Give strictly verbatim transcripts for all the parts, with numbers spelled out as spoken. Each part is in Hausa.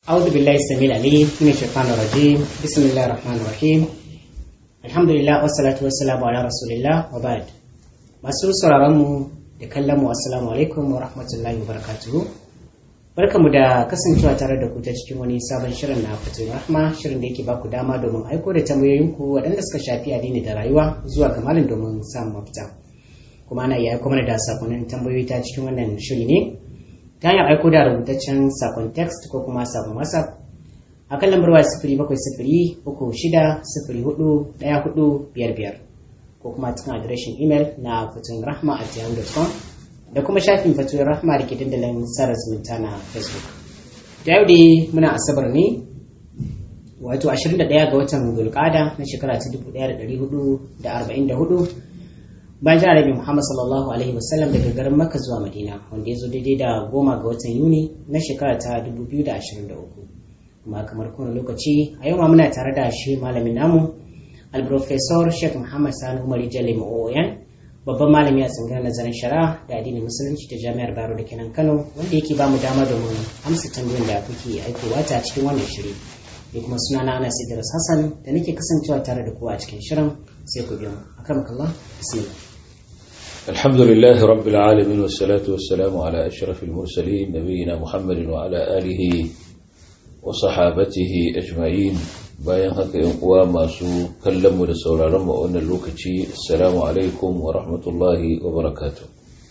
أعوذ بالله السميع العليم من الشيطان الرجيم بسم الله الرحمن الرحيم الحمد لله والصلاة والسلام على رسول الله وبعد. masu sauraron mu da kallon mu assalamu alaikum wa rahmatullahi wa barakatuhu. Barkamu da kasancewa tare da ku ta cikin wani sabon shirin na Fatul Rahma, shirin da yake baku dama domin aiko da tambayoyinku waɗanda suka shafi addini da rayuwa zuwa ga malam domin samun mafita. Kuma ana iya aiko mana da sakonnin tambayoyi ta cikin wannan shiri ne ta hanyar aiko da rubutaccen sakon text ko kuma sakon WhatsApp a kan lambar waya sifiri bakwai sifiri uku shida sifiri hudu ɗaya hudu biyar biyar ko kuma cikin adireshin imel na fatunrahma at yahoo dot com da kuma shafin Fatun Rahma da ke dandalin sada zumunta na Facebook. Da yau dai muna asabar ne wato ashirin da ɗaya ga watan Zulqa'ada na shekara ta dubu ɗaya da ɗari hudu da arba'in da hudu bayan jira Nabi Muhammad sallallahu alaihi wasallam daga garin Makka zuwa Madina, wanda ya zo daidai da goma ga watan Yuni na shekara ta dubu biyu da ashirin da uku. Kuma kamar kowane lokaci a yau ma muna tare da shi malamin namu al-Professor Sheikh Muhammad Sani Umar Jalli Ma'oyan, babban malami a tsangar nazarin shari'a da addinin musulunci ta Jami'ar Bayero da kenan Kano, wanda yake ba mu dama domin amsa tambayoyin da kuke aikowa ta cikin wannan shiri. Ni kuma sunana Anas Idris Hassan da nake kasancewa tare da ku a cikin shirin, sai ku biyo mu. Akramakallah, bismillah. الحمد لله رب العالمين والصلاة والسلام على أشرف المرسلين نبينا محمد وعلى آله وصحابته أجمعين. bayan haka yan uwa masu kallon mu da sauraron mu a wannan lokaci, assalamu alaikum wa rahmatullahi wa barakatuh.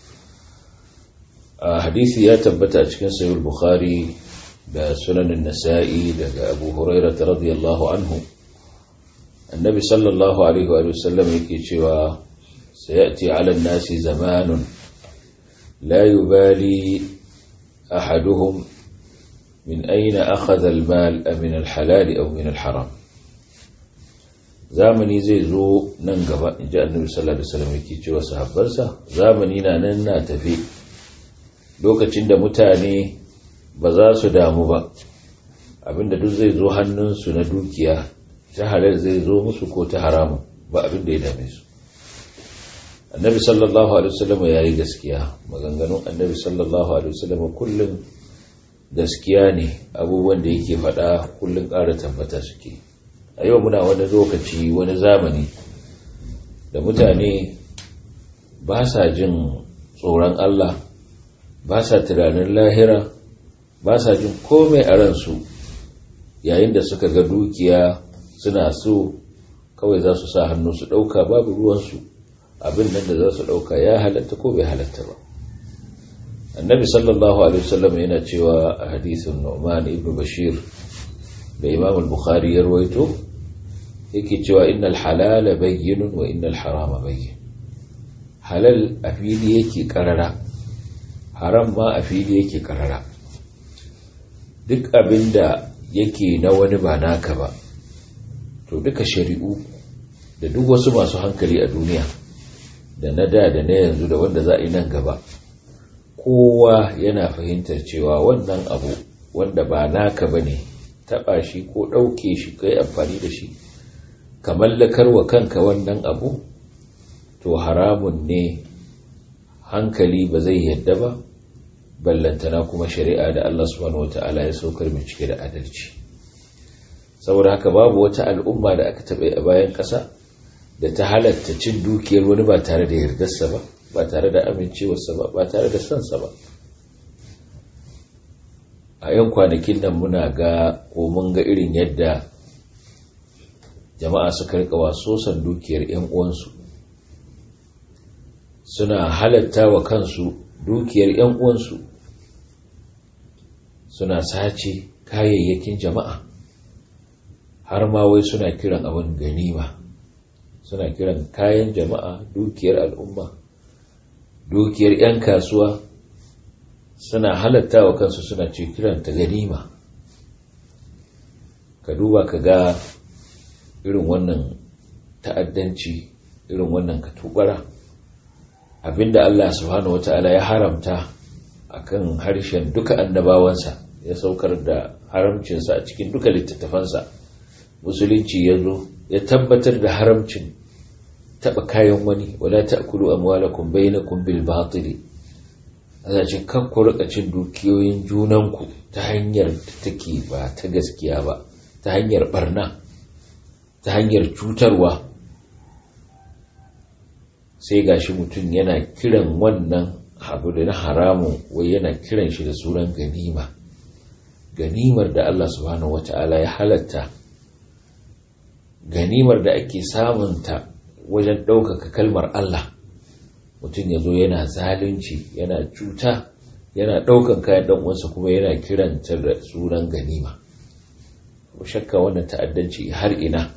a hadisi ya tabbata a cikin sahih al-bukhari da sunan an-nasa'i daga abu hurairah radiyallahu anhu, annabi sallallahu alaihi wa sallam yake cewa سيأتي على الناس زمان لا يبالي أحدهم من أين أخذ المال من الحلال أو من الحرام. زامني زي زو ننقبا جاء النبي صلى الله عليه وسلم يكي وصحبرسا زامني نانا تفي لوكا چند متاني بزاسو داموبا abinda duk zai zo hannunsu na dukiya ta halal zai zo musu ko ta haramun ba abinda ya dame su. annabi sallallahu alaihi wasallam ya yi gaskiya, maganganun annabi sallallahu alaihi wasallam kullum gaskiya ne, abubuwan da yake faɗa kullum ƙara tabbata suke. a yau muna wani lokaci, wani zamani da mutane ba sa jin tsoron Allah, ba sa tunanin lahira, ba sa jin komai a ransu. yayin da suka ga dukiya suna so kawai za su sa hannu su ɗauka, babu ruwansu abin nan da za su ɗauka ya halatta ko bai halatta ba. annabi sallallahu alaihi wasallam yana cewa a hadisin Nu'man ibn Bashir da Imam al-Bukhari ya rawaito, yake cewa innal halala bayyinun wa innal harama bayyin. halal a fili yake karara, haram ma a fili yake karara. duk abinda yake na wani ba naka ba, to duka shari'u da duk wasu masu hankali a duniya da na da da na yanzu da wanda za a yi nan gaba, kowa yana fahimtar cewa wannan abu wanda ba naka ba ne, taɓa shi ko ɗauke shi kai amfani da shi ka mallakar wa kanka wannan abu, to haramun ne, hankali ba zai yadda ba, ballantana kuma shari'a da Allah subhanahu wata'ala ya saukar mai cike da adalci. saboda haka babu wata al'umma da aka taɓa a bayan ƙasa da ta halatta cin dukiyar wani ba tare da yardarsa ba, ba tare da amincewarsa ba, ba tare da sansa ba. a yan kwanakin nan muna ga ko mun ga irin yadda jama'a suka rika wasosan dukiyar yan uwansu, suna halatta wa kansu dukiyar yan uwansu, suna sace kayayyakin jama'a, har ma wai suna kiran abin ganima, suna kiran kayan jama'a, dukiyar al'umma, dukiyar 'yan kasuwa, suna halatta wa kansu suna ce kiranta ganima. ka duba ka ga irin wannan ta'addanci, irin wannan katubara, abinda Allah subhanahu wata'ala ya haramta akan harshen duka annabawansa, ya saukar da haramcinsa a cikin duka littattafansa. musulunci ya zo ya tabbatar da haramcin taba kayan wani, wala ta'kulu amwalakum bainakum bil batil, Allah ce kakku rika cin dukiyoyin junanku ta hanyar da take ba ta gaskiya ba, ta hanyar barna, ta hanyar cutarwa. Sai gashi mutum yana kiran wannan abu da na haramun wai yana kiran shi da sunan ganima, ganimar da Allah subhanahu wata'ala ya halatta, ganimar da ake samunta wajen ɗaukaka kalmar Allah. Mutum ya zo yana zalunci, yana cuta, yana ɗaukan kayan ɗan'uwansa kuma yana kiranta da sunan ganima. Ko shakka wannan ta'addanci har ina.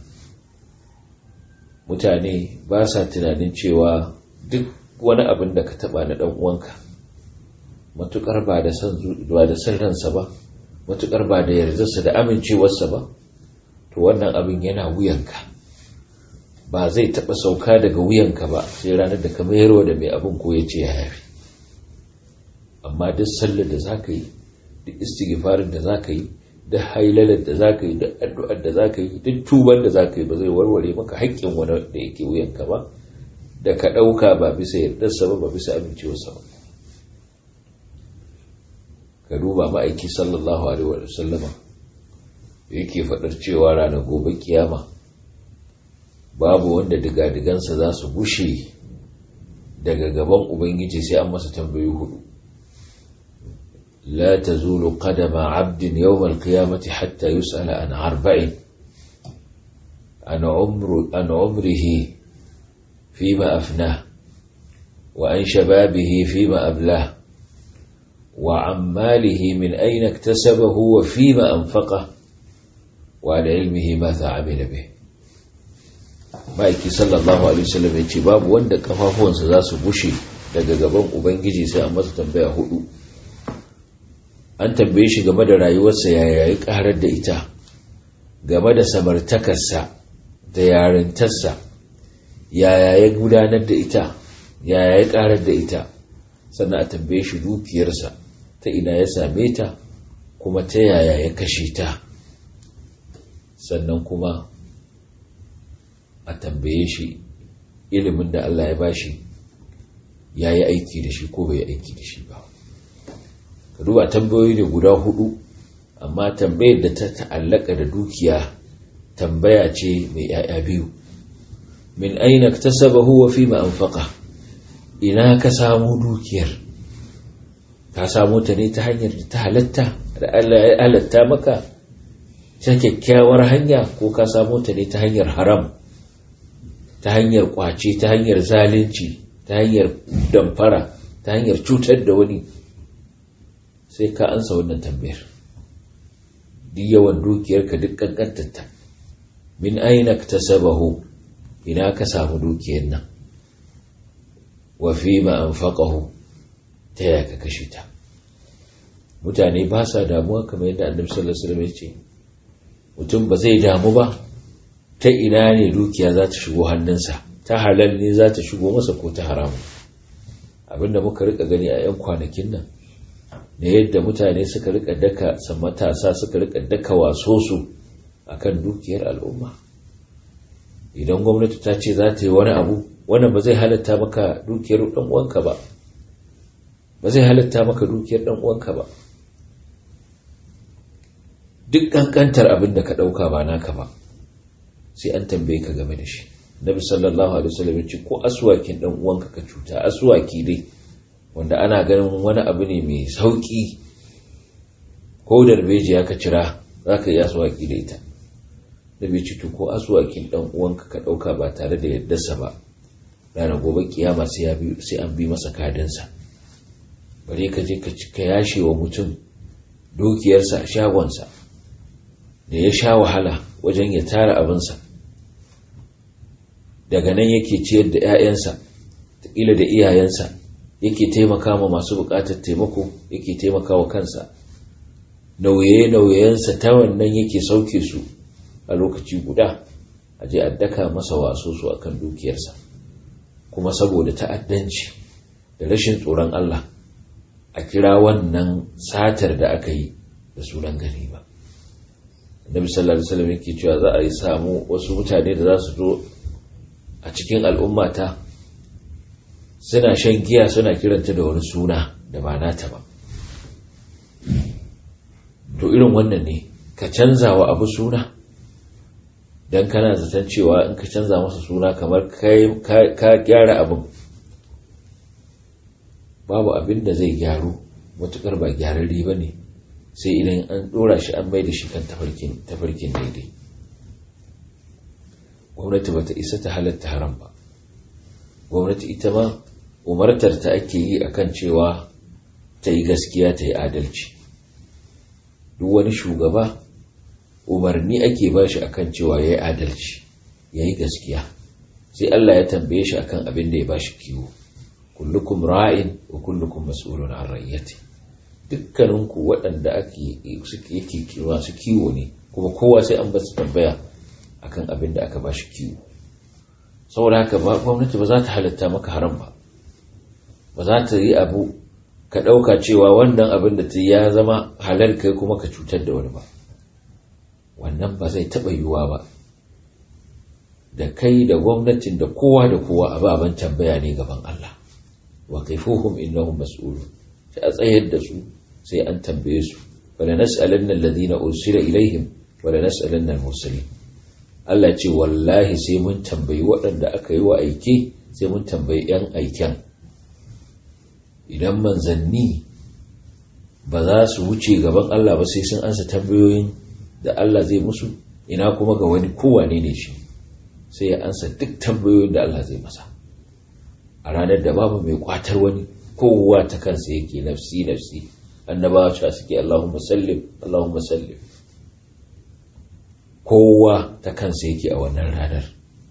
Mutane ba sa tunanin cewa duk wani abin da ka taɓa na ɗan'uwanka, matuƙar ba da san ransa ba, matuƙar ba da yardarsa da amincewarsa ba, to wannan abin yana wuyanka. Ba zai taɓa sauka daga wuyanka ba sai ranar da ka mayarwa da mai abin ko ya ce ya yafi. Amma duk sallar da za ka yi, duk istighfarin da za ka yi, duk hailalar da za ka yi, duk addu'ar da za ka yi, duk tuban da za ka yi ba zai warware maka haƙƙin wani da yake wuyanka ba, da ka ɗauka ba bisa yardarsa ba, ba bisa amincewarsa ba. Ka duba ma'aiki sallallahu alaihi wa sallama yake faɗar cewa ranar gobe kiyama babu wanda digadigansa za su gushe daga gaban Ubangiji sai an masa tambayi hudu. La tazulu qadama 'abdin yawm al-qiyamati hatta yus'ala an arba'in an umru an umrihi fima afnah wa an shababihi fima ablah wa 'an malihi min ayna iktasabahu wa fima anfaqah wa 'an 'ilmihi madha 'amila bih. Ma'aiki sallallahu alaihi wasallam ya ce babu wanda kafafuwansa za su bushe daga gaban Ubangiji sai an masa tambaya hudu. An tambaye shi game da rayuwarsa yaya ya karar da ita, game da samartakarsa da yarintarsa yaya ya gudanar da ita, yaya ya karar da ita, sannan a tambaye shi dukiyarsa ta ina ya same ta kuma ta yaya ya kashe ta, sannan kuma a tambaye shi ilimin da Allah ya bashi ya yi aiki da shi ko bai yi aiki da shi ba. Ka duba tambayoyi da guda hudu, amma tambayar da ta ta'allaka da dukiya tambaya ce mai ‘ya'ya biyu. Min aina iktasabahu wa fima anfaqa, ina ka samu dukiyar, ka samu ta ne ta hanyar da ta halatta da Allah ya halatta maka ta kyakkyawar hanya, ko ka samu ta ne ta hanyar haram, ta hanyar kwace, ta hanyar zalunci, ta hanyar damfara, ta hanyar cutar da wani. Sai ka ansa wannan tambayar. Duk yawan dukiyarka, duk kankantarta, min aina iktasabahu, ina ka samu dukiyar nan, wa fima anfaqahu, ta yaya ka kashe ta. Mutane ba sa damuwa kamar yadda Annabi sallallahu alaihi wasallam ya ce, mutum ba zai damu ba ta ina ne dukiya za ta shigo hannunsa, ta halal ne za ta shigo masa ko ta haramu. Abinda muka rika gani a 'yan kwanakin nan, da yadda mutane suka rika daka, matasa suka rika daka waso su akan dukiyar al'umma. Idan gwamnati ta ce za ta yi wani abu, wannan ba zai halatta maka dukiyar dan uwanka ba, ba zai halatta maka dukiyar dan uwanka ba. Duk kankantar abin da ka dauka ba naka ba, sai an tambaye ka game da shi. Nabi sallallahu alaihi wasallam ya ce ko aswakin dan uwanka ka cuta, aswaki dai wanda ana ganin wani abu ne mai sauki, ko darbejiya ka cira zaka yi aswaki da ita. Nabi ce to ko aswakin dan uwanka ka dauka ba tare da yaddarsa ba, ranar gobe kiyama sai ya bi sai an bi masa kadinsa. Bare ka je ka cika yashe wa mutum dukiyarsa a shagonsa da ya sha wahala wajen ya tara abinsa, daga nan yake ciyar da 'ya'yansa ƙila da iyayensa, yake taimaka ma masu buƙatar taimako, yake taimaka wa kansa, nauye-nauyensa ta wannan yake sauke su a lokaci guda, a je a daka masa waso su akan dukiyarsa. Kuma saboda ta'addanci da rashin tsoron Allah, a kira wannan satar da aka yi da sunan ganima. Nabi sallallahu alaihi wasallam yake cewa za a yi samu wasu mutane da za su zo a cikin al'ummata suna shan giya, suna kiranta da wani suna da ba nata ba. To irin wannan ne ka canza wa abu suna don kana zaton cewa in ka canza masa suna kamar ka gyara abin. Babu abin da zai gyaru matukar ba gyararri ba ne sai idan an dora shi an mai da shi kan tafarkin daidai. Gwamnati ba ta isa ta halatta haram ba. Gwamnati ita ma umartar ta ake yi akan cewa ta yi gaskiya ta yi adalci. Duk wani shugaba umarni ake ba shi akan cewa ya yi adalci ya yi gaskiya, sai Allah ya tambaye shi akan abin da ya ba shi kiwo. Kullukum ra'in wa kullukum mas'ulun an rayyati. Dukkaninku waɗanda ake yake masu kiwo ne, kuma kowa sai an ba su tambaya akan abin da aka ba shi kiwo. Saboda haka gwamnati ba za ta halatta maka haram ba, ba za ta yi abu ka ɗauka cewa wannan abin da ta yi ya zama halal kai kuma ka cutar da wani ba. Wannan ba zai taɓa yiwuwa ba. Da kai da gwamnatin da kowa da kowa ababen tambaya ne gaban Allah. Wa kaifuhum innahum mas'ulun. Sai a tsayar da su sai an tambaye su. Wala nas'alanna alladhina ursila ilaihim wala nas'alanna al-mursalin. Allah ce wallahi sai mun tambayi waɗanda aka yi wa aike, sai mun tambayi ‘yan aiken. Idan manzanni ba za su wuce gaban Allah ba sai sun ansa tambayoyin da Allah zai musu, ina kuma ga wani kowane ne shi, sai ya ansa duk tambayoyin da Allah zai masa. A ranar da babu mai kwatar wani, kowa ta kansa yake nafsi nafsi. Annabawa cewa suke Allahumma sallim Allahumma sallim. Kowa ta kansa yake a wannan ranar.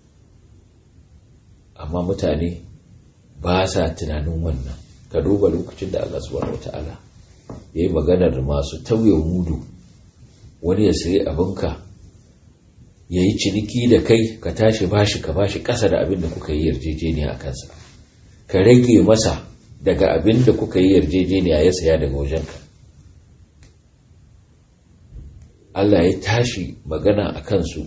Amma mutane ba sa tunanin wannan. Ka duba lokacin da Allah subhanahu wataala ya yi maganar masu tauye mudu, wani ya sayi abinka ya yi ciniki da kai ka tashi bashi ka bashi ƙasa da abin da kuka yi yarjejeniya a kansa, ka rage masa daga abin da kuka yi yarjejeniya ya saya daga wajenka. Allah ya tashi magana a kansu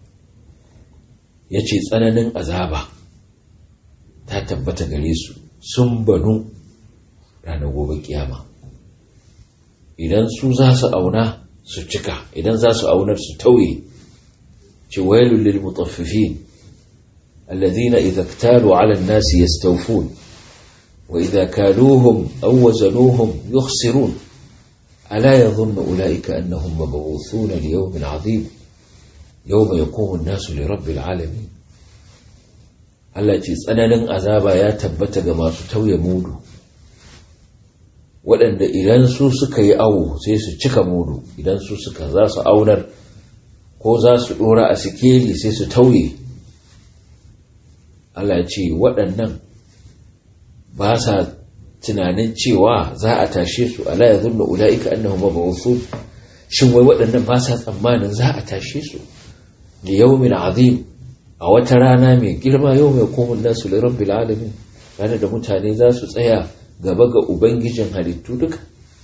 ya ce tsananin azaba ta tabbata gare su, sun banu ranar gobe kiyama. Idan su za su auna su cika, idan za su aunar su tauye. ce wailul lil mutaffifin alladhina idza iktalu ala an-nasi yastawfun wa idza kaluhum aw wazanuhum yukhsirun ala yadhunnu ulaika annahum mab'uthuna li yawmin 'azim yawma yaqumu an-nasu li rabbil 'alamin. Allah ce tsananin azaba ya tabbata ga masu tauye mudu, waɗanda idan su suka yi awo sai su cika mudu, idan su suka za su aunar ko za su ɗora a sikeli sai su tauye. Allah ce waɗannan ba sa tunanin cewa za a tashe su, ala ya zunna ula'ika annahum mab'uthun. Shin wai waɗannan ba sa tsammanin za a tashe su li yawmin azim, a wata rana mai girma, yau mai komun nasu li rabbil alamin, ranar da mutane za su tsaya gaba ga ubangijin halittu duka.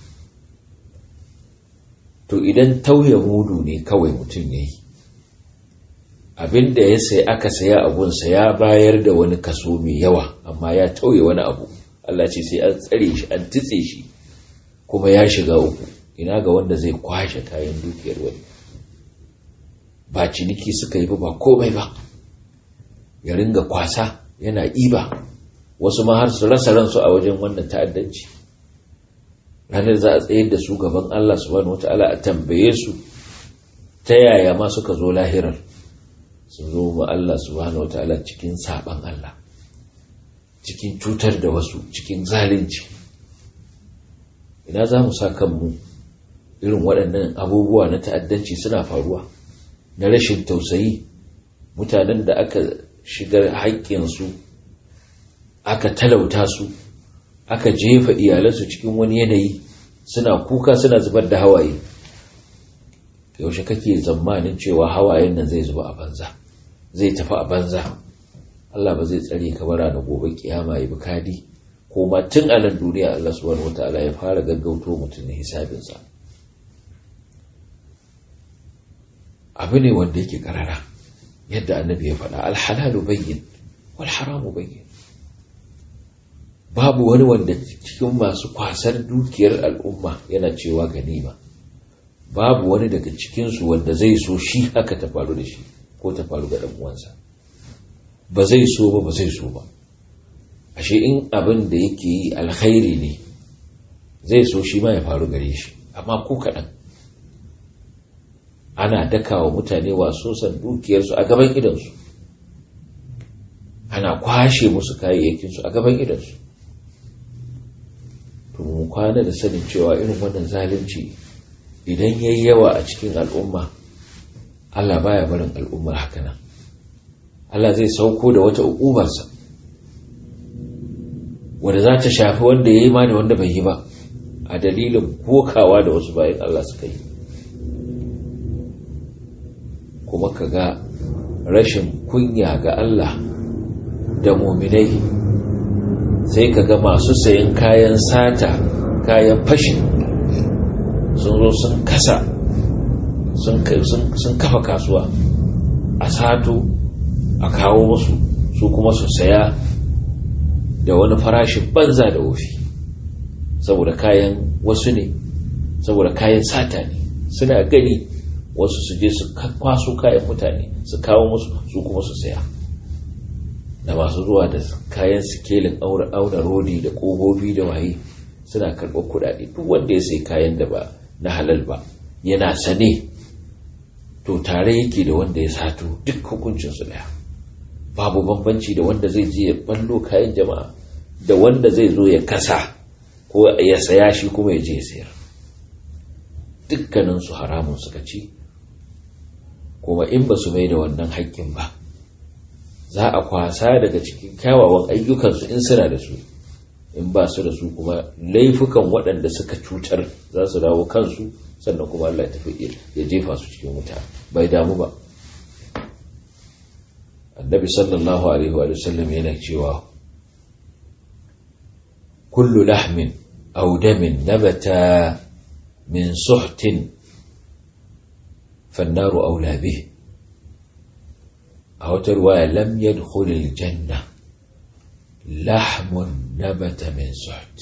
To idan tauye mudu ne kawai mutum yayi, abinda ya sai aka saya abunsa ya bayar da wani kaso mai yawa amma ya tauye wani abu, Allah ce sai an tsare shi, an tutse shi, kuma ya shiga uku. Ina ga wanda zai kwashe kayan dukiyar wani, ba ciniki suka yi ba, ba komai ba, ya ringa kwasa yana iba, wasu ma har su rasa ransu a wajen wannan ta'addanci. Ranar za a tsayar da su gaban Allah subhanahu wata'ala a tambaye su ta yaya ma suka zo lahirar, su zo ma Allah subhanahu wata'ala cikin saban Allah, cikin cutar da wasu, cikin zalunci. Ina za mu sa kanmu irin waɗannan abubuwa na ta'addanci suna faruwa, na rashin tausayi, mutanen da aka shigar haƙƙinsu, aka talauta su, aka jefa iyalansu cikin wani yanayi, suna kuka suna zubar da hawaye. Yaushe kake tsammanin cewa hawayen nan zai zuba a banza, zai tafi a banza? Allah ba zai tsare ka bara na gobe kiyama ya bi kadi, ko ma tun a nan duniya Allah subhanahu wataala ya fara gaggauto mutum ne hisabinsa. Abu ne wanda yake karara, yadda annabi ya faɗa, alhalalu bayyin wal haramu bayyin. babu wani wanda cikin masu kwasar dukiyar al'umma yana cewa ganima, babu wani daga cikinsu wanda zai so shi haka ta faru da shi ko ta faru ga uwansa, ba zai so ba ba zai so ba. Ashe in abin da yake yi alkhairi ne zai so shi ma ya faru gare shi, amma ko kaɗan. Ana dakawa mutane wasosan dukiyarsu a gaban idansu, ana kwashe musu kayayyakinsu a gaban idansu. To mu kwana da sanin cewa irin wannan zalunci idan yayi yawa a cikin al'umma, Allah baya barin al'ummar haka nan. Allah zai sauko da wata ukubarsa wanda za ta shafi wanda yayi ma da wanda bai yi ba, a dalilin kokawa da wasu bayan Allah suka yi. Kuma kaga rashin kunya ga Allah da muminai, sai kaga masu sayan kayan sata, kayan fashi sun zo sun kasa sun kafa kasuwa a sato a kawo musu, su kuma su saya da wani farashin banza da wofi, saboda kayan wasu ne, saboda kayan sata ne. Suna gani wasu su je su kwaso kayan mutane su kawo musu, su kuma su saya. Da masu zuwa da kayan sikelin auna rodi da ƙofofi da waye suna karɓar kuɗaɗe. Duk wanda ya sai kayan da ba na halal ba yana sane, to tare yake da wanda ya sato, duk hukuncinsu ɗaya. Babu bambanci da wanda zai je ya ballo kayan jama'a da wanda zai zo ya kasa ko ya saya shi kuma ya je ya sayar. Dukkaninsu haramun suka ci, kuma in ba su mai da wannan haƙƙin ba, za a kwasa daga cikin kyawawan ayyukansu in suna da su, in ba su da su kuma laifukan waɗanda suka cutar za su dawo kansu, sannan kuma Allah ya tafi ya jefa su cikin wuta, bai damu ba. Annabi sallallahu alaihi wa sallam yana cewa kullu lahmin aw damin nabata min suhtin fannaru aula bih. A wata ruwaya lam yadkhulul janna lahmun nabata min suht.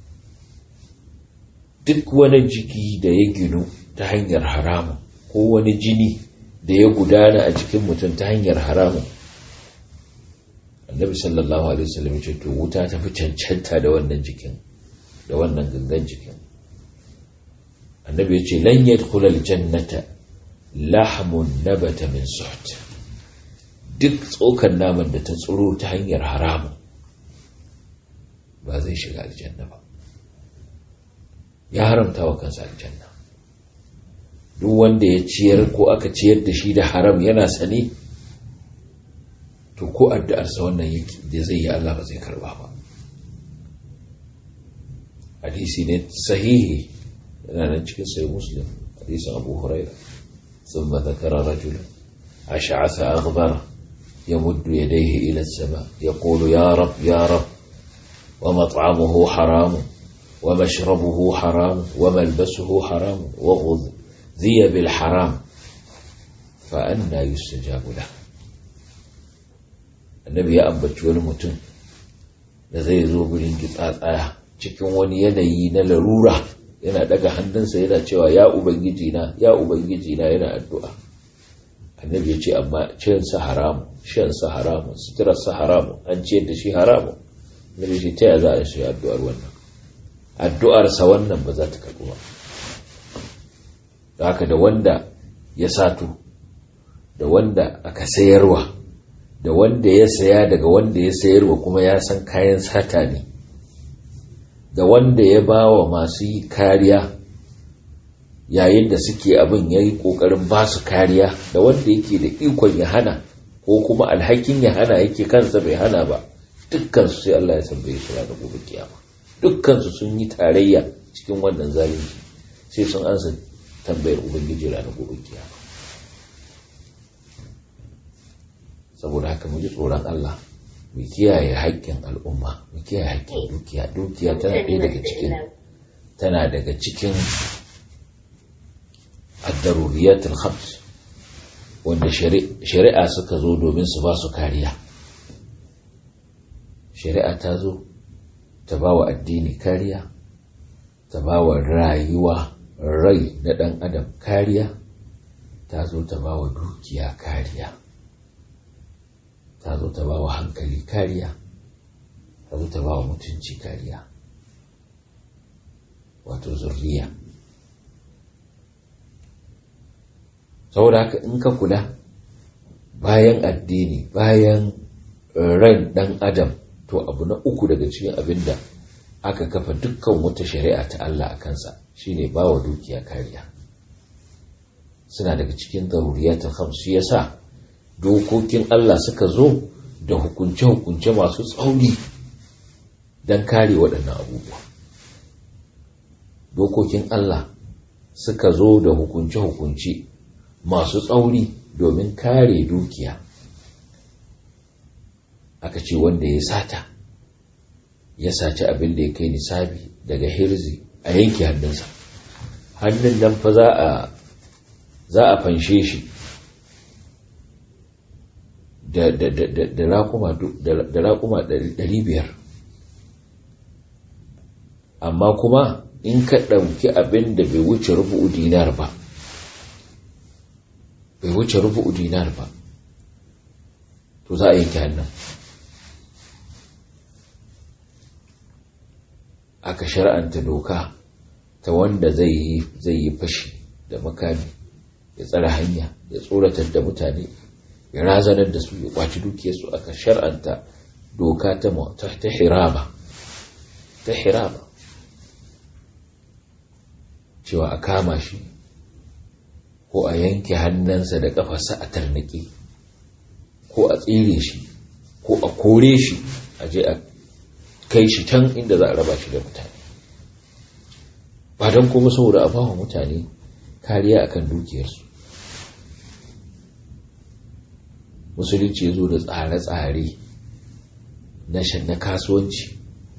Duk wani jiki da ya ginu ta hanyar haramun, ko wani jini da ya gudana a jikin mutum ta hanyar haramun, Annabi sallallahu alaihi wasallam ce to wuta ta fi cancanta da wannan jikin, da wannan gangan jikin. Annabi ya ce lan yadkhulul jannata lahmun nabata min suht. Duk tsokan naman da ta tsiro ta hanyar haramun ba zai shiga aljanna ba, ya haramta wa kansa aljanna. Duk wanda ya ciyar ko aka ciyar da shi da haram yana sani, to ko addu'arsa wannan yake da zai yi Allah ba zai karba ba. Hadisi ne sahihi yana nan cikin sahih Muslim, hadisin Abu Hurairah. ثم ذكر رجلا أشعث أغبر يمد يديه إلى السماء يقول يا رب يا رب ومطعمه حرام ومشربه حرام وملبسه حرام وغذي بالحرام فأنى يستجاب له. النبي ya ambaci wani mutum da zai zo gurin gitsatsa cikin wani yanayi na larura, yana daga hannunsa yana cewa ya ubangiji na ya ubangiji na, yana addu'a. Annabi ya ce amma cin sa haramu, shan sa haramu, suturar sa haramu, an ciyar da shi haramu. Annabi ce ta ya za a shi addu'ar wannan, addu'ar sa wannan ba za ta karɓu ba. Da haka da wanda ya sato, da wanda aka sayarwa, da wanda ya saya daga wanda ya sayarwa kuma ya san kayan sata ne, da wanda ya ba wa masu yi kariya yayin da suke abin ya yi ƙoƙarin ba su kariya, da wanda yake da ikon ya hana ko kuma alhakin ya hana yake kansa bai hana ba, dukkansu sai Allah ya tambaye su ranar gobe kiyama. Dukkansu sun yi tarayya cikin wannan zalunci, sai sun ansa tambayar ubangiji ranar gobe kiyama. Saboda haka mu ji tsoron Allah, mu kiyaye haƙƙin al'umma, mu kiyaye haƙƙin dukiya. Dukiya tana ɗaya daga cikin tana daga cikin ad-daruriyatul khams wanda shari'a suka zo domin su ba su kariya. Shari'a ta zo ta ba wa addini kariya, ta ba wa rayuwa rai na ɗan adam kariya, ta zo ta ba wa dukiya kariya, ta zo ta ba wa hankali kariya, ta zo ta ba wa mutunci kariya, wato zurriya. Saboda haka in ka kula, bayan addini, bayan ran ɗan adam, to abu na uku daga cikin abin da aka kafa dukkan wata shari'a ta Allah a kansa shine ba wa dukiya kariya. Suna daga cikin daruriyatul khams, shi yasa dokokin Allah suka zo da hukunce-hukunce masu tsauri don kare waɗannan abubuwa. Dokokin Allah suka zo da hukunce-hukunce masu tsauri domin kare dukiya. Aka ce wanda ya sata, ya saci abin da ya kai nisabi daga hirzi, a yanke hannunsa. Hannun nan fa za a za a fanshe shi da da da da da raƙuma da raƙuma ɗari biyar. Amma kuma in ka ɗauki abin da bai wuce rubu'u dinar ba, bai wuce rubu'u dinar ba, to za a yanke hannun. Aka shar'anta doka ta wanda zai yi zai yi fashi da makami, ya tsara hanya, ya tsoratar da mutane, ya razanar da su, ya kwaci dukiyarsu. Aka shar'anta doka ta ta hiraba, ta hiraba cewa a kama shi ko a yanke hannunsa da kafarsa a tarnake, ko a tsire shi, ko a kore shi, a je a kai shi can inda za a raba shi da mutane. Ba don kuma saboda a bawa mutane kariya akan dukiyarsu. Musulunci ya zo da tsare-tsare na shan na kasuwanci.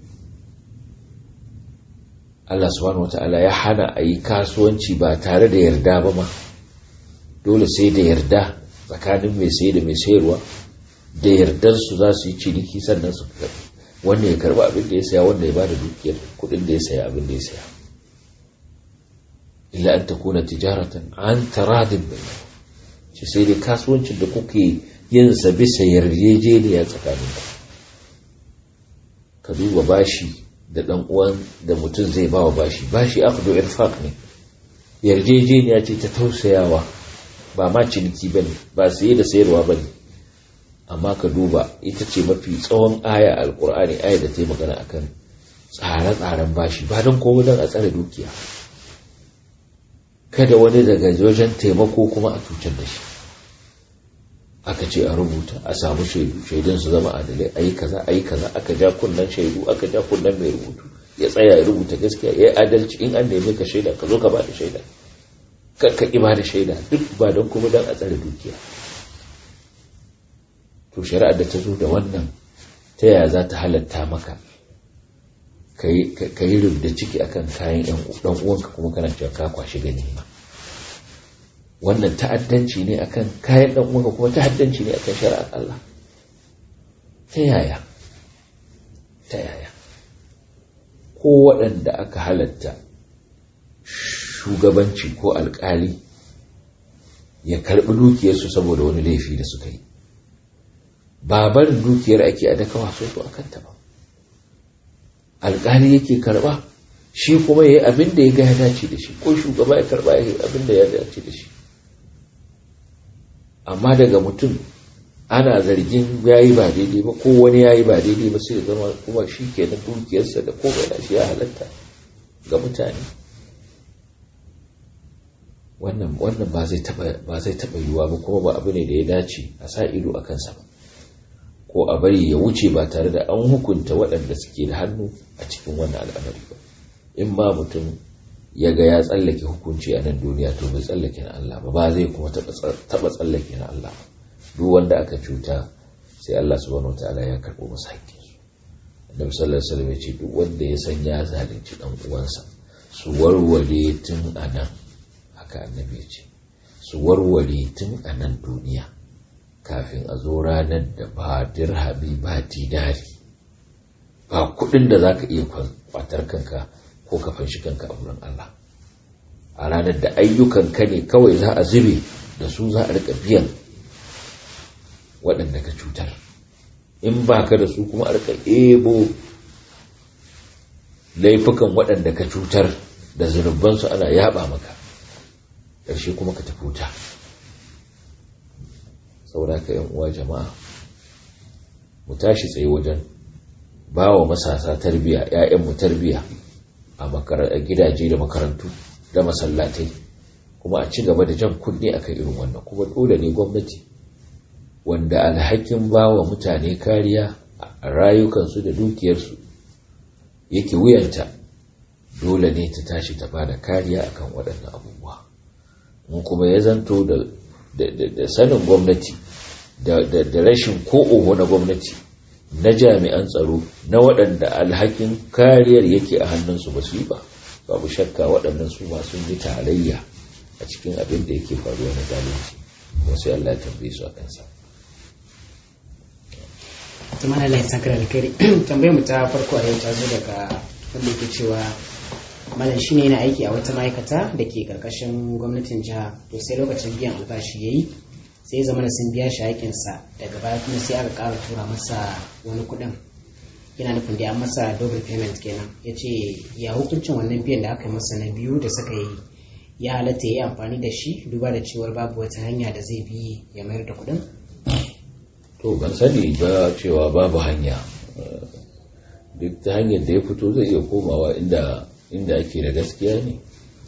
Allah subhanahu wata'ala ya hana a yi kasuwanci ba tare da yarda ba ma. Dole sai da yarda tsakanin mai saye da mai sayarwa, da yardarsu za su yi ciniki, sannan su karbi. Wanda ya karba abin da ya saya, wanda ya ba da dukiyar kudin da ya saya abin da ya saya. Illa an takuna tijaratan an taradin bainakum, shi sai dai kasuwancin da kuke yin sa bisa yarjejeniya tsakanin ku. Ka duba bashi da dan uwan da mutum zai bawa bashi, bashi aqdu irfaq ne, yarjejeniya ce ta tausayawa, ba ma ciniki bane, ba saye da sayarwa bane. Amma ka duba, ita ce mafi tsawon aya alkur'ani, aya da ta yi magana akan tsare-tsaren bashi, ba don komai don a tsare dukiya, kada wani daga wajen taimako kuma a cutar da shi. Aka ce a rubuta, a samu shaidu, shaidun su zama adalai, a yi kaza a yi kaza. Aka ja kunnen shaidu, aka ja kunnen mai rubutu, ya tsaya ya rubuta gaskiya, ya yi adalci. In an nemi ka shaida, ka zo ka ba da shaida, ka ki ba da shaida, duk ba don kuma don a tsare dukiya. To shari'ar da ta zo da wannan, ta yaya za ta halatta maka ka yi rubda ciki akan kayan ɗan uwanka kuma kana cewa ka kwashi ganima? Wannan ta'addanci ne akan kayan ɗan uwanka, kuma ta'addanci ne akan shari'ar Allah. Ta yaya? Ta yaya? Ko waɗanda aka halatta shugabanci ko alƙali ya karɓi dukiyarsu saboda wani laifi da suka yi, ba barin dukiyar ake a daka waso to akan ta ba. Alƙali yake karba, shi kuma yayi abin da ya ga ya dace da shi, ko shugaba ya karba yayi abin da ya dace da shi. Amma daga mutum ana zargin yayi ba daidai ba, ko wani yayi ba daidai ba, sai ya zama kuma shi kenan dukiyarsa da komai da shi ya halatta ga mutane. Wannan wannan ba zai taba ba zai taba yiwa ba, kuma ba abu ne da ya dace a sa ido a kansa ba, ko a bari ya wuce ba tare da an hukunta waɗanda suke da hannu a cikin wannan al'amari ba. In ma mutum ya ga ya tsallake hukunci a nan duniya, to bai tsallake na Allah ba, ba zai kuma taɓa tsallake na Allah ba. Duk wanda aka cuta sai Allah subhanahu wataala ya karɓo masa haƙƙinsu. Annabi sallallahu alaihi wasallam ya ce duk wanda ya san ya zalunci dan uwansa, su warware tun anan, haka annabi ya ce, su warware tun anan duniya, kafin a zo ranar da ba dirhami ba dinari ba kudin da zaka iya kwatar kanka ko ka fanshi kanka a wurin Allah a ranar da ayyukan ka ne kawai za a zube da su za a rika biyan waɗanda ka cutar in ba ka da su kuma a rika ebo laifukan waɗanda ka cutar da zunubansu ana yaba maka ƙarshe kuma ka tafi wuta. Saboda ka yan uwa jama'a mu tashi tsaye wajen ba wa masasa tarbiya, ‘ya'yanmu tarbiya a gidaje da makarantu da masallatai, kuma a ci gaba da jan kunne akan irin wannan. Kuma dole ne gwamnati wanda alhakin ba wa mutane kariya a rayukansu da dukiyarsu yake wuyanta, dole ne ta tashi ta ba da kariya akan waɗannan abubuwa. Mun kuma ya zanto da, da sanin gwamnati da rashin ko'oho na gwamnati, na jami'an tsaro, na waɗanda alhakin kariyar yake a hannunsu ba su yi ba, babu shakka waɗannan su ma sun yi tarayya a cikin abin da yake faruwa na zalunci, kuma sai Allah ya tambaye su a kansa. Tuma Allah ya saka da alkhairi. Tambayar mu ta farko a yau ta zo daga wanda yake cewa malam shine yana aiki a wata ma'aikata da ke karkashin gwamnatin jiha, to sai lokacin biyan albashi yayi sai zama da sun biya shi haƙinsa, daga baya kuma sai aka ƙara tura masa wani kuɗin, yana nufin da an masa double payment kenan. Ya ce ya hukuncin wannan biyan da aka yi masa na biyu da suka yi, ya halatta ya yi amfani da shi duba da cewar babu wata hanya da zai bi ya mayar da kuɗin? To ban sani ba cewa babu hanya, duk ta hanyar da ya fito zai iya komawa inda inda ake da gaskiya ne.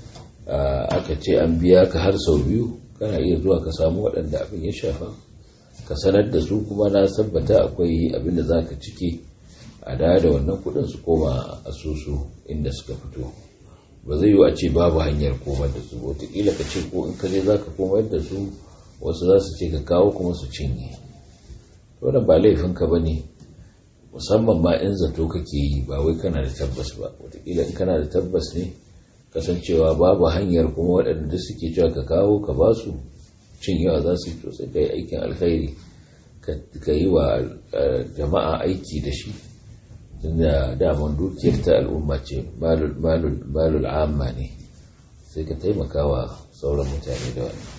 Aka ce an biya ka har sau biyu, kana iya zuwa ka samu waɗanda abin ya shafa ka sanar da su, kuma na tabbata akwai abin da za ka cike a da da wannan kuɗin su koma asusu inda suka fito. Ba zai yi a ce babu hanyar komar da su, wataƙila ka ce ko in ka je za ka komar da su wasu za su ce ka kawo kuma su cinye. Wannan ba laifinka ba ne, musamman ma in zato kake yi, ba wai kana da tabbas ba. Wataƙila in kana da tabbas ne, kasancewa babu hanyar kuma waɗanda suke cewa ka kawo ka ba su cin yawa za su yi, to sai ka yi aikin alkhairi, ka yi wa jama'a aiki da shi, tunda daman dukiyar ta al'umma ce, malul amma ne, sai ka taimaka wa sauran mutane da wannan.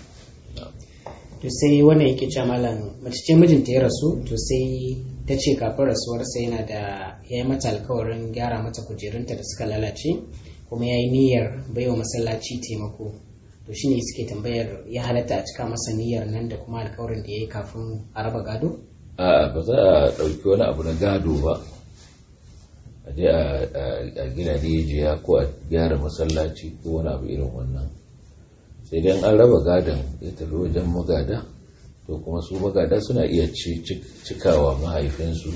To sai wannan yake cewa malam mace ce mijinta ya rasu, to sai ta ce kafin rasuwarsa yana da ya yi mata alkawarin gyara mata kujerunta da suka lalace, kuma ya yi niyyar baiwa masallaci taimako. To shi ne suke tambayar ya halatta a cika masa niyyar nan da kuma alkawarin da ya yi kafin a raba gado? A ba za a ɗauki wani abu na gado ba, a je a gina rijiya ko a gyara masallaci ko wani abu irin wannan. Sai dai an raba gadon ya tafi wajen magada, to kuma su magada suna iya cikawa mahaifinsu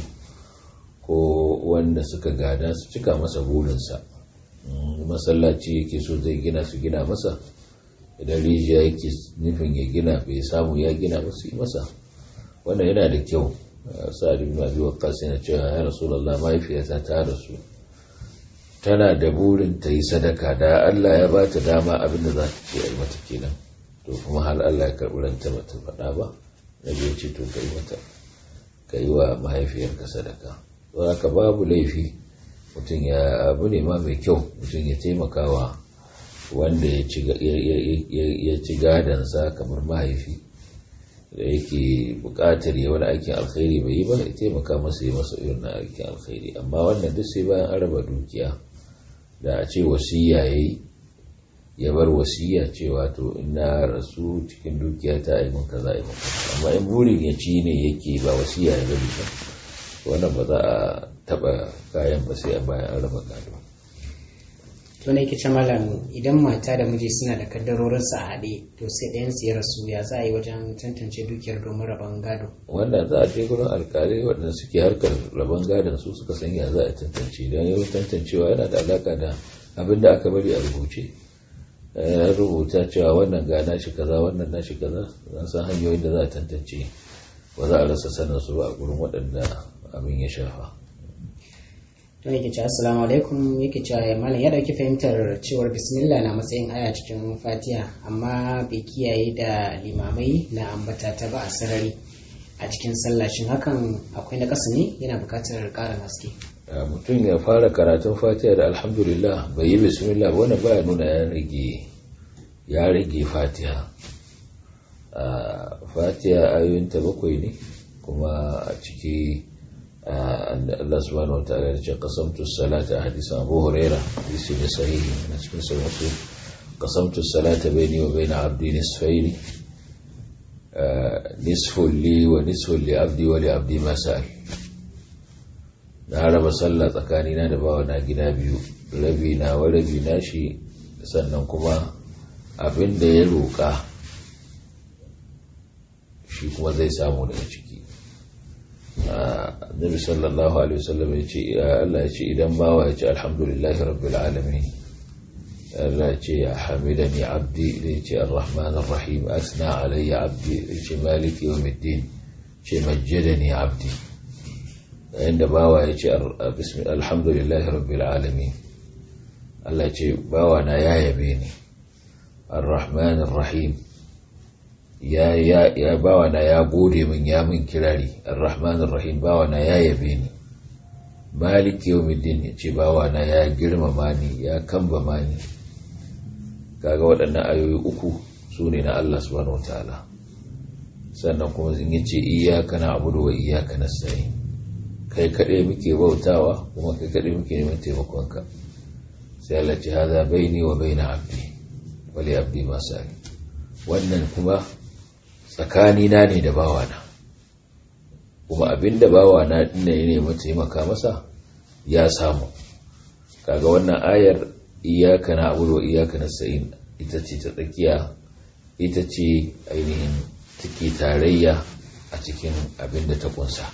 ko wanda suka gada su cika masa burinsa. Masallaci yake so zai gina su gina masa, idan rijiya yake nufin ya gina bai samu ya gina ba su yi masa. Wannan yana da kyau. Sa'ad ibn Abi Waqqas yana cewa ya Rasulullah, mahaifiyata ta rasu, tana da burin ta yi sadaka, da Allah ya ba ta dama abinda za ta ce a yi mata kenan, to kuma har Allah ya karɓi ranta ba ta faɗa ba, na biyu ce to ka yi mata, ka yi wa mahaifiyarka sadaka. Don haka babu laifi mutum ya abu ne ma mai kyau mutum ya taimakawa wanda ya ci gadansa kamar mahaifi da yake buƙatar ya wani aikin alkhairi bai yi ba, ya taimaka masa yi masa irin aikin alkhairi. Amma wannan duk sai bayan an raba dukiya, da a ce wasiya ya yi, ya bar wasiya cewa to ina rasu cikin dukiya ta yi mun kaza yi mun kaza. Amma in burin ya ci ne yake ba wasiya ya bari ba, wannan ba za a taba kayan ba sai a bayan an raba gado. To ne yake ce malam, idan mata da miji suna da kaddarorinsu a haɗe, to sai ɗayan su ya rasu, ya za a yi wajen tantance dukiyar domin rabon gado? Wannan za a je gurin alƙalai waɗanda suke harkar rabon gadon, su suka san ya za a tantance. Don yau tantancewa yana da alaƙa da abin da aka bari a rubuce. Ya rubuta cewa wannan ga nashi kaza, wannan nashi kaza, zan san hanyoyin da za a tantance, ba za a rasa sanin su ba a gurin waɗanda abin ya shafa. Don yake cewa assalamu alaikum, yake cewa malam ya dauki fahimtar cewar bismillah na matsayin aya cikin fatiha, amma bai kiyaye da limamai na ambata ta ba a sarari a cikin sallah. Shin hakan akwai na ƙasa ne, yana buƙatar ƙarin haske? mutum ya fara karatun fatiha da alhamdulillah bai yi bismillah ba wani baya nuna ya rage ya rage fatiha. Fatiha ayoyinta bakwai ne kuma a ciki Allah subhanahu wa ta'ala ya ce qasamtu salata, hadisin Abu Huraira hadisi ne sahihi na cikin sahih qasamtu salata bayni wa bayna abdi nisfaini nisfun li wa nisfun li abdi wa li abdi ma sa'al. Na raba sallah tsakanina da bawa na gida biyu, rabi na wa rabi na shi, sannan kuma abin da ya roƙa shi kuma zai samu daga ciki. Nabi sallallahu alaihi wasallam ya ce Allah ya ce idan bawa ya ce alhamdulillahi rabbil alamin, Allah ya ce ya hamidani abdi, ya ce arrahman arrahim, asna alayya abdi, ya ce maliki yawmiddin, ce majjadani abdi. Inda bawa ya ce alhamdulillahi rabbil alamin, Allah ya ce bawa na ya yabe ni. Ar-Rahman Ar-Rahim, ya ya ya bawa na ya gode min, ya min kirari. Ar-Rahman Ar-Rahim, bawa na ya yabe ni. Maliki yawmiddin, ya ce bawa na ya girmama ni, ya kambama ni. Kaga waɗannan ayoyi uku su ne na Allah subhanahu wataala. Sannan kuma sun yace iyyaka na'budu wa iyyaka nasta'in, kai kaɗai muke bautawa kuma kai kaɗai muke neman taimakonka. Sai Allah ce hada baini wa baina abdi wa li abdi ma sa'al, wannan kuma tsakanina ne da bawana, kuma abinda bawana din ne ne mu taimaka masa ya samu. Kaga wannan ayar iyyaka na'budu wa iyyaka nasta'in ita ce ta tsakiya, ita ce ainihin take tarayya a cikin abinda ta kunsa.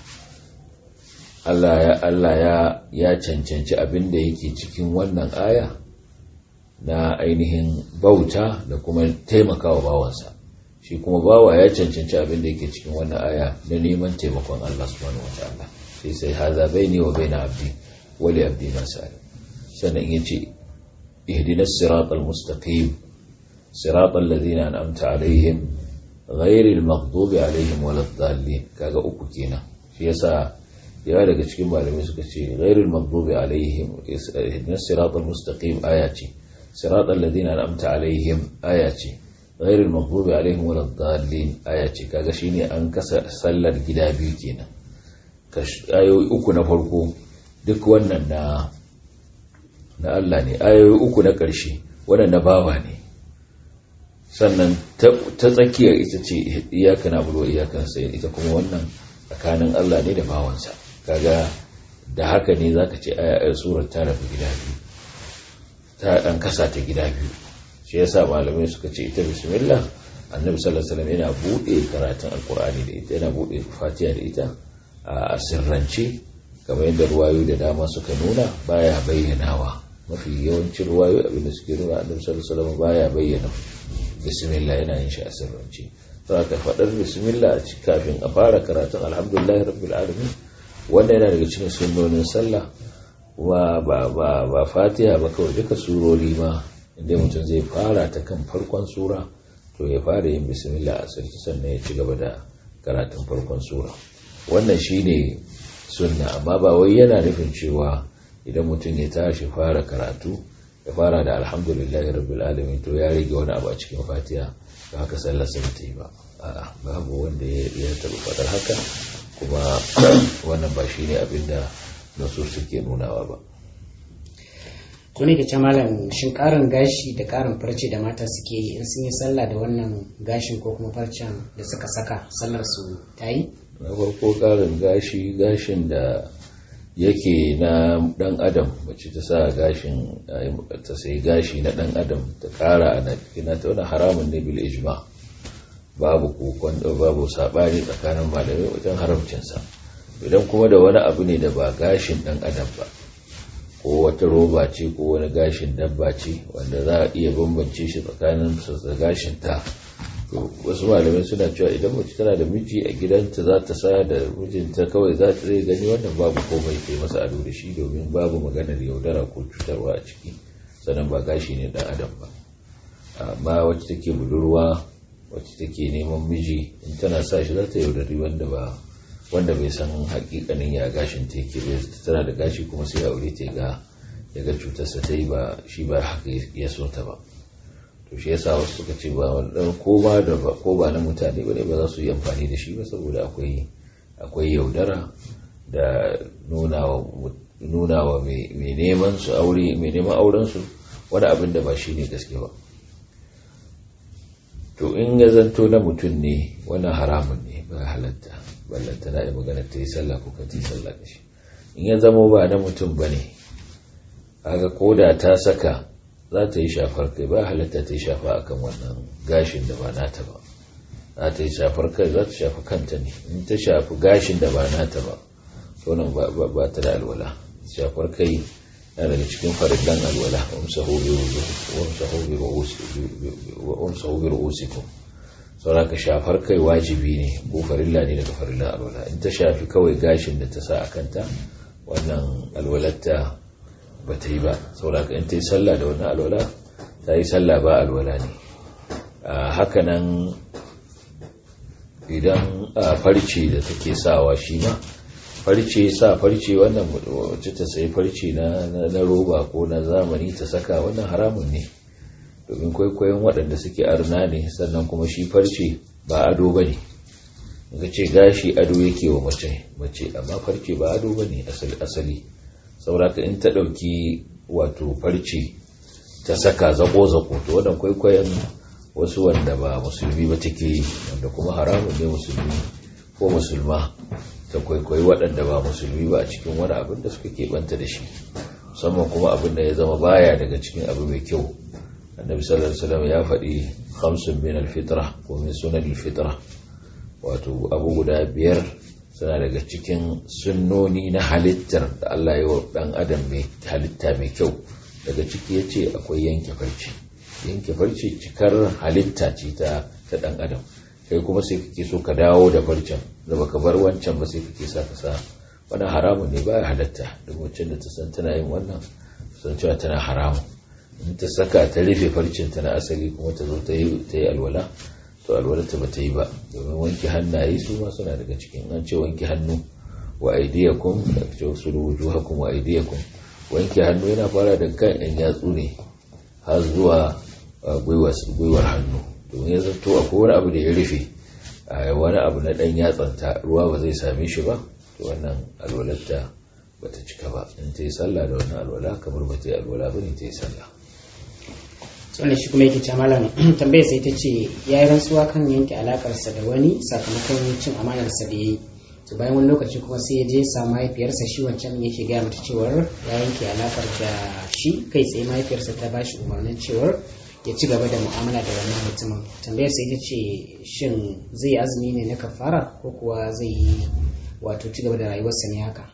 Allah ya Allah ya ya cancanci abin da yake cikin wannan aya na ainihin bauta da kuma taimakawa bawansa, shi kuma bawa ya cancanci abin da yake cikin wannan aya na neman taimakon Allah subhanahu wataala. Sai sai haza baini wa baina abdi wa li abdi ma sa'al. Sannan yace ihdinas siratal mustaqim siratal ladzina an'amta alaihim ghairil maghdubi alaihim waladdallin. Kaga uku kenan. Shi yasa yawa daga cikin malamai suka ce ghairul maghdubi alaihim ihdinas siratal mustaqim aya ce, siratal ladina an'amta alaihim aya ce, ghairul maghdubi alaihim waladdallin aya ce. Kaga shine an kasa sallar gida biyu kenan. Ayoyi uku na farko duk wannan na na Allah ne, ayoyi uku na ƙarshe wannan na bawa ne. Sannan ta tsakiyar ita ce iyyaka na'budu wa iyyaka nasta'in, ita kuma wannan tsakanin Allah ne da bawansa. Kaga da haka ne zaka ce ayar surar ta rabu gida biyu, ta dan kasa ta gida biyu. Shi yasa malamai suka ce ita bismillah annabi sallallahu alaihi wasallam yana bude karatun alqur'ani da ita, yana bude fatiha da ita a sirrance, kamar yadda ruwayoyi da dama suka nuna baya bayyanawa. Mafi yawancin ruwayoyi abinda suke nuna annabi sallallahu alaihi wasallam baya bayyana bismillah, yana yin shi a sirrance. Saboda faɗar bismillah a cikin kafin a fara karatun alhamdulillahi rabbil alamin wanda yana daga cikin sunnonin sallah, kuma ba ba ba fatiha ba kawai, duka surori ma inda mutum zai fara ta kan farkon sura to ya fara yin bismillah a sarki sannan ya ci gaba da karatun farkon sura. Wannan shine sunna, amma ba wai yana nufin cewa idan mutum ya tashi fara karatu ya fara da alhamdulillahi rabbil alamin to ya rage wani abu a cikin fatiha da haka sallar sa ta yi ba. A'a, babu wanda ya taɓa faɗar haka, kuma wannan ba shi ne abinda nasu suke nunawa ba. Tuni da ce malam, shin ƙarin gashi da ƙarin farce da mata suke yi in sun yi sallah da wannan gashin ko kuma farcen da suka saka, sallar su ta yi? Na farko ƙarin gashi, gashin da yake na ɗan adam, mace ta sa gashin ta sai gashi na ɗan adam ta ƙara a na ta wani haramun ne bil ijma, babu kokon babu sabani tsakanin malamai wajen haramcinsa. Idan kuma da wani abu ne da ba gashin dan adam ba, ko wata roba ce ko wani gashin dabba ce wanda za a iya bambance shi tsakanin da gashin ta, to wasu malamai suna cewa idan mace tana da miji a gidanta za ta sa da mijinta kawai za ta zai gani wannan babu komai kai masa ado da shi, domin babu maganar yaudara ko cutarwa a ciki, sannan ba gashi ne dan adam ba. Amma wacce take budurwa, wacce take neman miji, in tana sa shi za ta yaudari wanda ba wanda bai san hakikanin ya gashin ta yake bai tana da gashi kuma sai ya aure ta ga ya ga cutarsa ta yi ba shi ba haka ya so ta ba. To shi yasa wasu suka ce ba wannan ko ba da ko ba na mutane bane ba za su yi amfani da shi ba saboda akwai akwai yaudara da nuna wa nuna wa mai neman su aure mai neman auren su wani abin da ba shi ne gaske ba. To in ya zanto na mutum ne wannan haramun ne ba halatta ballanta na yi magana ta yi sallah ko ka ta yi sallah da shi. In ya zama ba na mutum ba ne aga koda ta saka za ta yi shafar kai ba halatta ta yi shafa akan wannan gashin da ba nata ba. Za ta yi shafar kai za ta shafi kanta ne, in ta shafi gashin da ba nata ba to nan ba ta da alwala. Shafar kai yana daga cikin farillan alwala, wamsahu bi ru'usikum. saboda ka shafar kai wajibi ne ko farilla ne daga farillan alwala. In ta shafi kawai gashin da ta sa a kanta wannan alwalarta ba ta yi ba, saboda ka in ta yi sallah da wannan alwala ta yi sallah ba alwala ne. Hakanan idan farce da take sawa shi ma farce sa farce wannan wacce ta sayi farce na roba ko na zamani ta saka wannan haramun ne domin kwaikwayon waɗanda suke arna ne. Sannan kuma shi farce ba ado ba ne, ga ce gashi ado yake wa mace mace amma farce ba ado ba ne asali. sauraka in ta ɗauki wato farce ta saka zako-zako to wannan kwaikwayon wasu wanda ba musulmi ba take yi, wanda kuma haramun ne musulmi ko musulma ta kwaikwayi waɗanda ba musulmi ba a cikin wani abin da suka keɓanta da shi, musamman kuma abin da ya zama baya daga cikin abu mai kyau. Annabi sallallahu alaihi wasallam ya faɗi khamsun min al-fitra ko min sunan al-fitra, wato abu guda biyar suna daga cikin sunnoni na halittar da Allah ya wa dan adam mai halitta mai kyau. Daga ciki yace akwai yanke farce. Yanke farce cikar halitta ce ta ta dan adam, kai kuma sai kake so ka dawo da farcen da baka bar wancan ba sai kake sa ka sa wannan haramun ne ba halatta. Duk wacce da ta san tana yin wannan san cewa tana haramun. In ta saka ta rufe farcin ta na asali kuma ta zo ta yi ta yi alwala to alwalarta ba ta yi ba, domin wanke hannaye su ma suna daga cikin an ce wanke hannu wa aidiyakum da ce su wujuhakum wa aidiyakum. Wanke hannu yana fara da kan yan yatsu ne har zuwa gwiwar hannu, domin ya zato akwai wani abu da ya rufe wani abu na dan yatsanta ruwa ba zai same shi ba to wannan alwalarta ba ta cika ba. In ta yi sallah da wannan alwala kamar ba ta yi alwala ba ne ta yi sallah. wanda shi kuma yake malam tambaya sai ta ce ya yi rantsuwa kan yanke alakarsa da wani sakamakon cin amanarsa da ya yi, to bayan wani lokaci kuma sai ya je sa mahaifiyarsa shi wancan yake gaya mata cewar ya yanke alakar da shi kai tsaye. Mahaifiyarsa ta ba shi umarnin cewar ya ci gaba da mu'amala da wannan mutumin. Tambayar sai ta ce shin zai azumi ne na kafara ko kuwa zai yi wato ci gaba da rayuwarsa ne haka?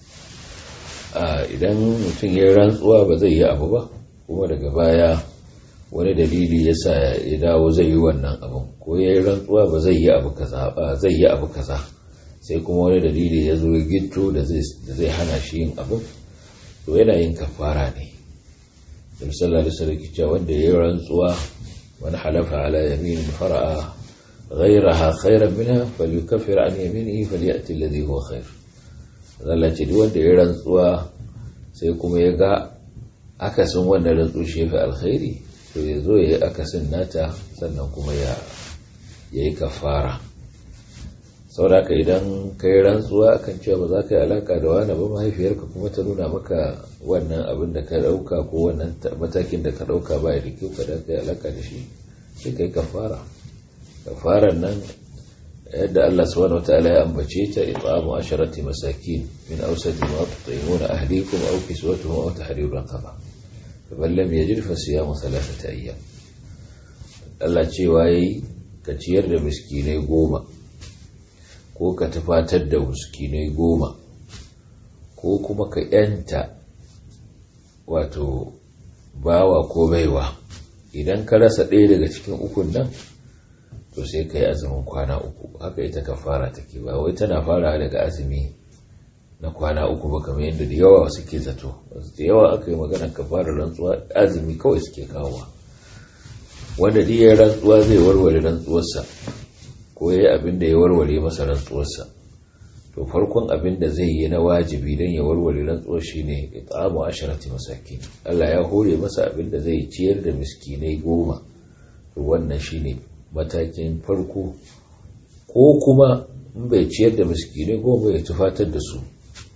Idan mutum ya rantsuwa ba zai yi abu ba kuma daga baya wani dalili ya sa ya dawo zai yi wannan abin, ko ya yi rantsuwa ba zai yi abu kaza ba zai yi abu kaza sai kuma wani dalili ya zo ya gitto da zai hana shi yin abin, to yana yin kafara ne. da sallallahu alaihi wasallam cewa wanda ya yi rantsuwa wani halafa ala yamin fara'a ghayraha khayran minha falyukaffir an yaminihi falyati alladhi huwa khair. Allah ce duk wanda ya yi rantsuwa sai kuma ya ga akasin wannan rantsu shi fi alkhairi to ya zo ya yi akasin nata sannan kuma ya yi kafara. sauraka idan ka yi rantsuwa akan cewa ba za ka yi alaka da wani ba, mahaifiyarka kuma ta nuna maka wannan abin da ka dauka ko wannan matakin da ka dauka ba da kyau ka da ka yi alaka da shi sai ka yi kafara. kafaran nan yadda Allah subhanahu wataala ya ambace ta it'amu asharati masakin min awsati ma tut'imuna ahlikum aw kiswatuhum aw tahriru raqaba faman lam yajid fa siyamu thalathati ayyam. Allah cewa yayi ka ciyar da miskinai goma ko ka tufatar da miskinai goma ko kuma ka yanta wato bawa ko baiwa. Idan ka rasa ɗaya daga cikin ukun nan to sai ka yi azumin kwana uku. Haka ita kafara take, ba wai tana fara daga azumi na kwana uku ba kamar yadda da yawa suke zato. Da yawa aka yi maganar kafara rantsuwa azumi kawai suke kawowa. Wanda duk ya rantsuwa zai warware rantsuwarsa ko ya yi abin da ya warware masa rantsuwarsa to farkon abin da zai yi na wajibi don ya warware rantsuwar shine it'amu asharati masakin. Allah ya hore masa abin da zai ciyar da miskinai goma, to wannan shine matakin farko. Ko kuma in bai ciyar da miskinai goma ya tufatar da su.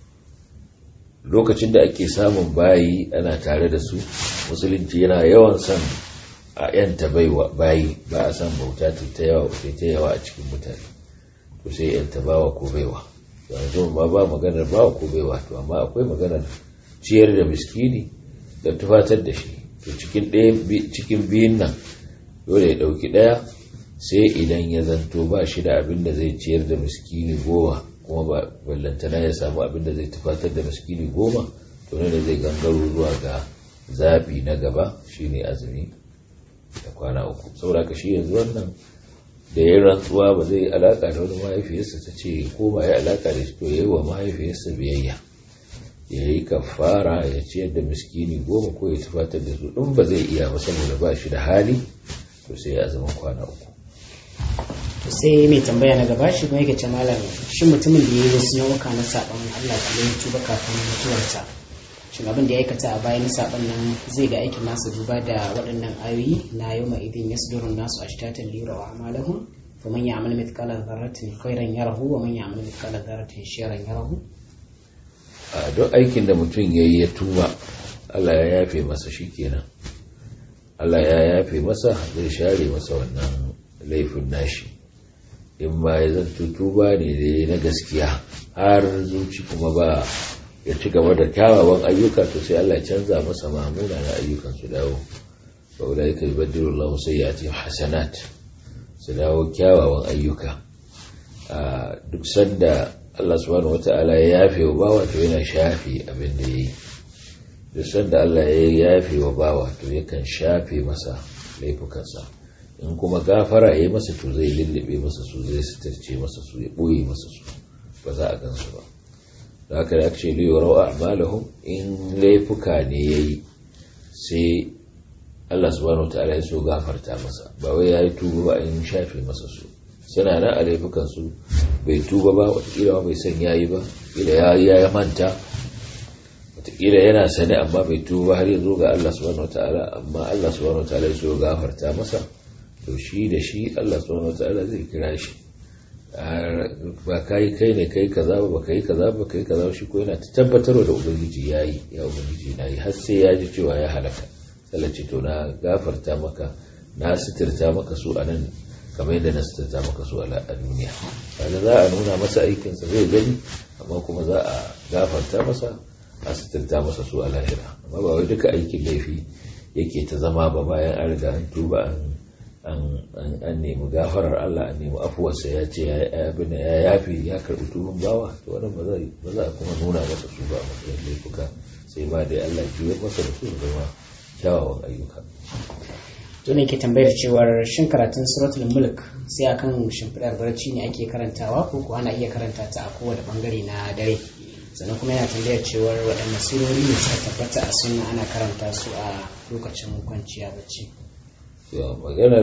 Lokacin da ake samun bayi ana tare da su, musulunci yana yawan son a yanta bayi, ba a san bauta ta yawa ta yawa a cikin mutane, to sai yanta bawa ko baiwa. yanzu ba ba maganar bawa ko baiwa, to amma akwai maganar ciyar da miskini da tufatar da shi. to cikin ɗaya cikin biyun nan dole ya ɗauki ɗaya, sai idan ya zanto ba shi da abin da zai ciyar da miskini goma, kuma ba ballantana ya samu abin da zai tufatar da miskini goma, to ne zai gangaro zuwa ga zaɓi na gaba shine azumi da kwana uku. saboda ka shi yanzu wannan da ya rantsuwa ba zai alaka da wani mahaifiyarsa ta ce ko ba ya alaka da shi, to ya yi wa mahaifiyarsa biyayya, ya yi kafara ya ciyar da miskini goma ko ya tufatar da su. in ba zai iya ba saboda ba shi da hali, to sai ya zama kwana uku. sai mai tambaya na gaba shi kuma yake ce malam, shi mutumin da ya yi wasu nau'uka na saɓon Allah kuma ya tuba kafin mutuwarsa, shin abin da ya aikata a bayan saɓon nan zai ga aikin nasa duba da waɗannan ayoyi na yau mai idin yasdurun nasu ashtatan liyura wa amalahum faman ya'mal mithqala dharratin khairan yarahu wa man ya'mal mithqala dharratin sharran yarahu. a duk aikin da mutum yayi ya tuba, Allah ya yafe masa, shikenan Allah ya yafe masa, zai share masa wannan laifin nashi. in ma ya zanto tuba ne na gaskiya har zuci kuma ba ya ci gaba da kyawawan ayyuka, to sai Allah ya canza masa mamuna na ayyukan su dawo. fa ulaika yubaddilu Allahu sayyi'atihim hasanat, su dawo kyawawan ayyuka. a duk sanda Allah subhanahu wata'ala ya yafe wa bawa, to yana shafe abin da yayi. duk sanda Allah ya yafe wa bawa, to yakan shafe masa laifukansa. in kuma gafara yayi masa, to zai lullube masa su, zai sitarce masa su, ya boye masa su, ba za a gansu ba. da haka da aka ce liyo rawa a'malahum, in laifuka ne yayi sai Allah subhanahu wataala ya so gafarta masa, ba wai yayi tuba ba in shafe masa su. suna nan a laifukan su, bai tuba ba, wataƙila bai san yayi ba, kila yayi ya manta, wataƙila yana sane amma bai tuba har ya zo ga Allah subhanahu wataala, amma Allah subhanahu wataala ya so gafarta masa, to shi da shi Allah subhanahu wataala zai kira shi. ba kai kai ne kai kaza ba ba kai kaza ba kai kaza, shi ko yana tabbatarwa da ubangiji yayi, ya ubangiji nayi, har sai ya ji cewa ya halaka. sallace to na gafarta maka, na sitirta maka su anan kamar yadda na sitirta maka su a duniya. kaga za a nuna masa aikin sa zai gani, amma kuma za a gafarta masa, a sitirta masa su a lahira. amma ba wai duka aikin laifi yake ta zama ba bayan an riga an tuba an an nemi gafarar Allah, an nemi afuwarsa, ya ce ya yafi ya karɓi tubin bawa, to wannan ba za a kuma nuna masa su ba a matsayin laifuka, sai ma dai Allah juyar masa da su zama kyawawan ayyuka. to ne ke tambayar cewar shin karatun suratul mulk sai akan shimfiɗar barci ne ake karantawa, ko ko ana iya karanta ta a kowane bangare na dare? sannan kuma yana tambayar cewar waɗanne surori ne suka tabbata a sunna ana karanta su a lokacin kwanciya bacci. ya maganar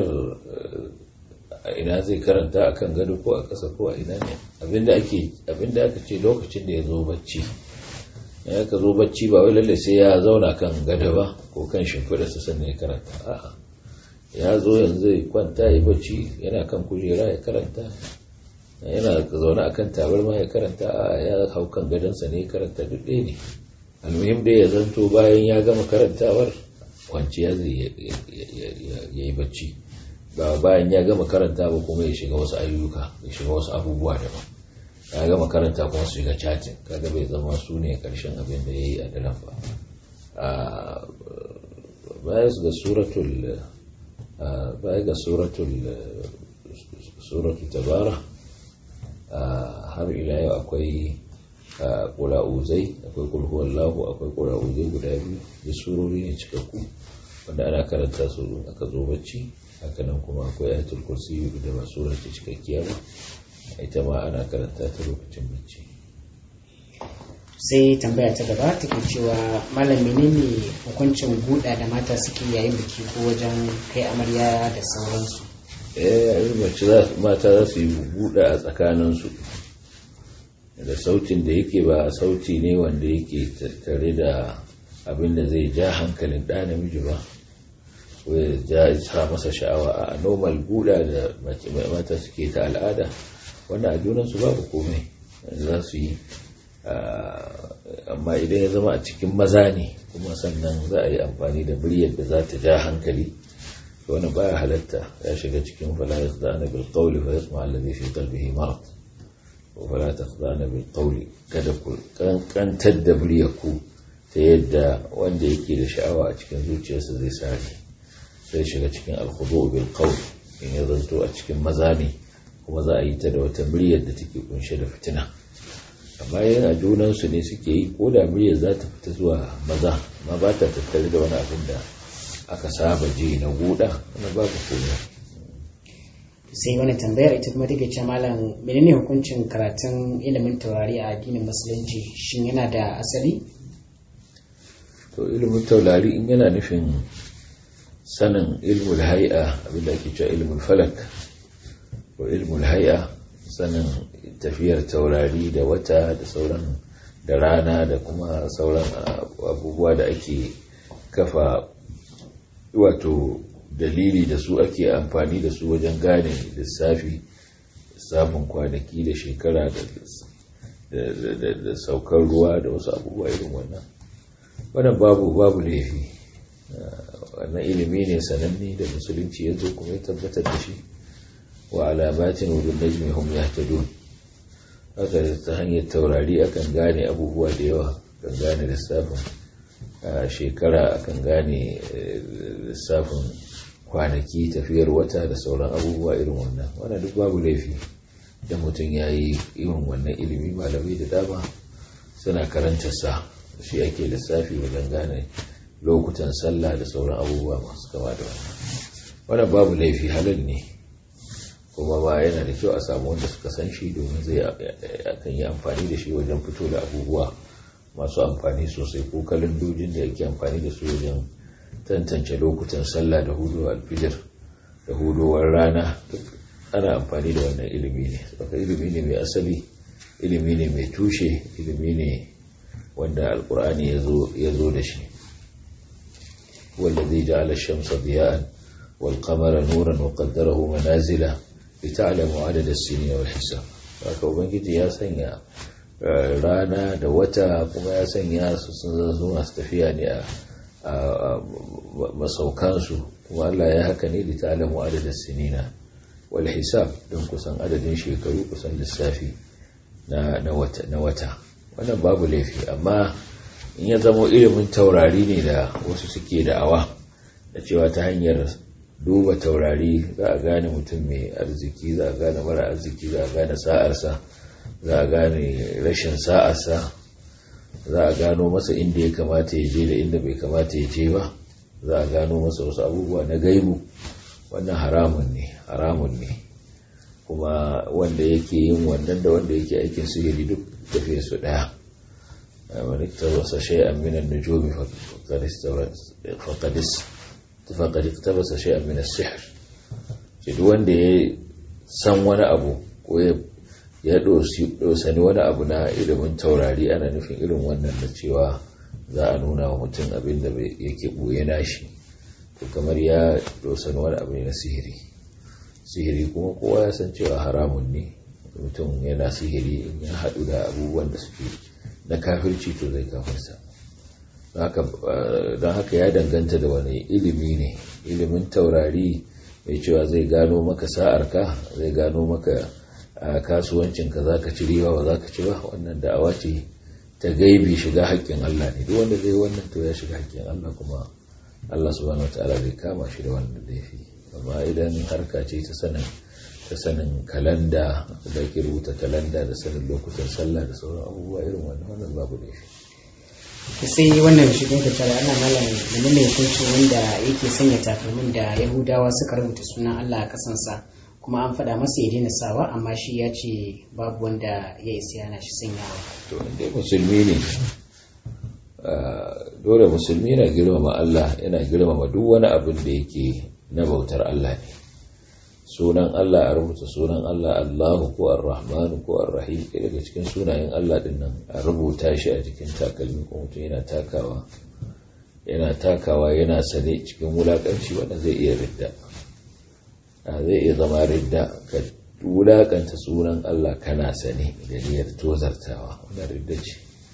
ina zai karanta a kan gado ko a ƙasa ko a ina ne, abinda ake abinda aka ce lokacin da ya zo bacci. ya ka zo bacci ba wai lalle sai ya zauna kan gado ba ko kan shimfiɗarsa sannan ya karanta, a'a ya zo yanzu zai kwanta ya bacci, yana kan kujera ya karanta, yana zaune a kan tabarma ya karanta, a ya hau kan gadonsa ne ya karanta, duk ɗaya ne. almuhim dai ya zanto bayan ya gama karantawar kwanciya zai ya yi bacci, ba bayan ya gama karanta ba kuma ya shiga wasu ayyuka, ya shiga wasu abubuwa daban. ya gama karanta kuma su shiga chatin, kaga bai zama su ne karshen abin da ya yi a daren ba. bayan ga suratul bayan ga suratul suratul tabara har ila yau akwai kula uzai, akwai kul huwallahu, akwai kula uzai guda biyu, da surori ne cikakku wanda ana karanta su aka zo bacci. haka nan kuma akwai ayatul kursi da ba sura ce cikakkiya ba, ita ma ana karanta ta lokacin bacci. sai tambaya ta gaba take cewa malam menene hukuncin buɗa da mata suke yayin biki ko wajen kai amarya da sauransu? eh mace mata za su yi buɗa a tsakaninsu, da sautin da yake ba sauti ne wanda yake tattare da abin da zai ja hankalin ɗa namiji ba ko ya ja masa sha'awa a normal buɗa da mata suke ta al'ada wannan a junansu babu komai za su yi, amma idan ya zama a cikin maza ne kuma sannan za a yi amfani da muryar da za ta ja hankali wani baya halatta ya shiga cikin fala yakhda'na bil qawli fa yasma alladhi fi qalbihi marad wa fala takhda'na bil qawli kada ku kankantar da muryarku ta yadda wanda yake da sha'awa a cikin zuciyarsa zai sare sai shiga cikin al-khudu' bil qawli in ya zanto a cikin maza ne kuma za a yi ta da wata muryar da take kunshe da fitina, amma yana junansu ne suke yi ko da muryar za ta fita zuwa maza amma ba ta tattare da wani abin da aka saba ji na guda wani babu komai. Sai wani tambayar ita kuma take ce malam menene hukuncin karatun ilimin taurari a addinin musulunci, shin yana da asali? To ilimin taurari in yana nufin sanin ilmul hay'a abinda ake cewa ilmul falak ko ilmul hay'a, sanin tafiyar taurari da wata da sauran da rana da kuma sauran abubuwa da ake kafa wato dalili da su ake amfani da su wajen gane lissafi lissafin kwanaki da shekara da saukar ruwa da wasu abubuwa irin wannan wannan babu babu laifi, wannan ilimi ne sananne da musulunci ya zo kuma ya tabbatar da shi wa alamatin wa bin najmi hum yahtadun. Haka ta hanyar taurari akan gane abubuwa da yawa, kan gane lissafin shekara, akan gane lissafin kwanaki, tafiyar wata da sauran abubuwa irin wannan wannan duk babu laifi da mutum ya yi irin wannan ilimi. Malamai da dama suna karanta sa shi ake lissafi wajen gane lokutan sallah da sauran abubuwa masu kama da wannan wannan babu laifi, halal ne kuma ba yana da kyau a samu wanda suka san shi domin zai akan yi amfani da shi wajen fito da abubuwa masu amfani sosai, ko kalandojin da yake amfani da su wajen tantance lokutan sallah da hudowar alfijir da hudowar rana duk ana amfani da wannan ilimi ne. Saka ilimi ne mai asali, ilimi ne mai tushe, ilimi ne wanda alkur'ani ya zo da shi. wallazi ja'ala ash-shamsa diya'an wal qamara nuran wa qaddarahu manazila lita'lamu 'adada as-sinina wal hisab. Haka ubangiji ya sanya rana da wata kuma ya sanya su sun zo masu tafiya ne a masaukansu, kuma Allah ya haka ne lita'lamu 'adada as-sinina wal hisab don kusan adadin shekaru, kusan lissafi na na wata na wata wannan babu laifi. Amma in ya zama ilimin taurari ne da wasu suke da'awa da cewa ta hanyar duba taurari za a gane mutum mai arziki, za a gane mara arziki, za a gane sa'arsa, za a gane rashin sa'arsa, za a gano masa inda ya kamata ya je da inda bai kamata ya je ba, za a gano masa wasu abubuwa na gaibu, wannan haramun ne haramun ne kuma wanda yake yin wannan da wanda yake aikin sihiri duk tafiye su daya. من اقتبس شيئا من النجوم فقد فقد فقد اقتبس شيئا من السحر. duk wanda ya san wani abu ko ya dosani wani abu na ilimin taurari, ana nufin irin wannan da cewa za a nuna wa mutum abin da yake boye nashi, to kamar ya dosani wani abu ne na sihiri. Sihiri kuma kowa ya san cewa haramun ne, mutum yana sihiri in ya haɗu da abubuwan da suke na kafirci to zai kafirta. Don haka ya danganta da wani ilimi ne. Ilimin taurari mai cewa zai gano maka sa'arka, zai gano maka kasuwancinka za ka ci riba ba za ka ci ba, wannan da'awa ce ta gaibi, shiga haƙƙin Allah ne. Duk wanda zai wannan to ya shiga haƙƙin Allah, kuma Allah subhanahu wataala zai kama shi da wannan laifi. Amma idan harka ce ta sanin ta sanin kalanda da ke rubuta kalanda da sanin lokutan sallah da sauran abubuwa irin wannan wannan babu da shi. Sai wannan shigin ka tare ana malam da ne hukuncin wanda yake sanya takalmin da Yahudawa suka rubuta sunan Allah a kasansa, kuma an faɗa masa ya daina sawa amma shi ya ce babu wanda ya isa yana shi sanyawa. To inda musulmi ne dole musulmi yana girmama Allah, yana girmama duk wani abin da yake na bautar Allah ne. sunan Allah a rubuta sunan Allah Allahu ko Ar-Rahman ko Ar-Rahim ke daga cikin sunayen Allah din nan a rubuta shi a cikin takalmi ko mutum yana takawa yana takawa yana sane cikin wulakanci wanda zai iya ridda zai iya zama ridda ka wulakanta sunan Allah kana sane da niyyar tozartawa wannan ridda ce.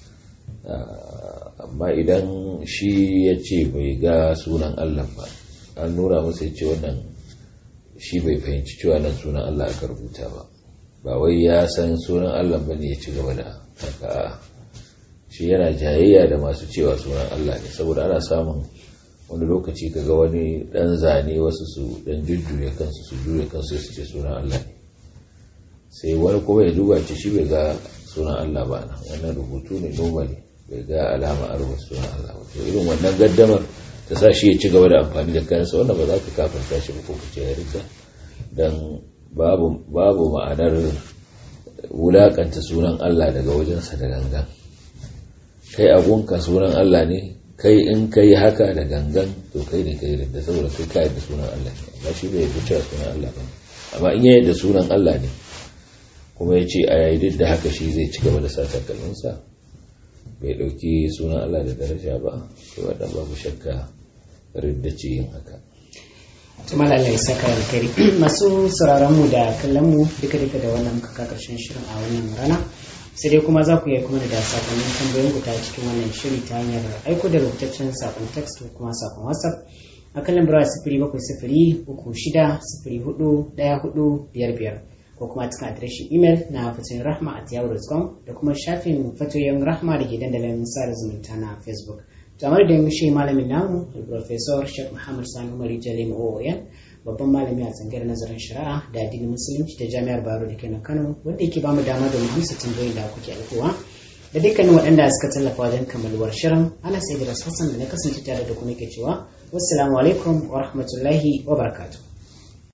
Amma idan shi ya ce bai ga sunan Allah ba an nuna masa ya ce wannan shi bai fahimci cewa nan sunan Allah aka rubuta ba ba wai ya san sunan Allah ba ne ya ci gaba da haka shi yana jayayya da masu cewa sunan Allah ne saboda ana samun wani lokaci kaga wani dan zane wasu su dan jujjuye kansu su juye kansu su ce sunan Allah ne sai wani kuma ya duba ce shi bai ga sunan Allah ba nan wannan rubutu ne normally bai ga alama a rubuta sunan Allah ba to irin wannan gaddamar ta sa shi ya ci gaba da amfani da kayansa wanda ba za ka kafarta shi ba ko ka ce ya rika don babu babu ma'anar wulakanta sunan Allah daga wajensa da gangan kai agunka sunan Allah ne kai in kai haka da gangan to kai ne kai da saboda kai kai da sunan Allah ne amma shi bai yarda sunan Allah ba amma in yayin da sunan Allah ne kuma ya ce a yayi duk da haka shi zai ci gaba da sa takalminsa bai dauki sunan Allah da daraja ba to wannan babu shakka riddace yin haka. Tuma Allah ya saka alkhairi. Masu sauraron mu da kallon mu duka duka da wannan muka karshen shirin a wannan rana sai dai kuma za ku yi kuma da sakonnin tambayoyin ku ta cikin wannan shiri ta hanyar aiko da rubutaccen sakon text ko kuma sakon WhatsApp a kan lambar sifiri bakwai sifiri uku shida sifiri hudu ɗaya hudu biyar biyar ko kuma cikin adireshin email na fatoyin rahma at yahoo dot com da kuma shafin fatoyin rahma da ke dandalin sada zumunta na Facebook. Jamar da shi malamin namu Professor Sheikh Muhammad Sani Umar Jalim Oyan babban malami a tsangar nazarin shari'a da addinin musulunci da Jami'ar Bayero da Kano Kano wanda yake bamu dama da mu amsa tambayoyin da kuke aikowa da dukkanin waɗanda suka tallafa wajen kammaluwar shirin. Ana sai da Hassan da na kasance tare da ku nake cewa wassalamu alaikum wa rahmatullahi wa barakatuh.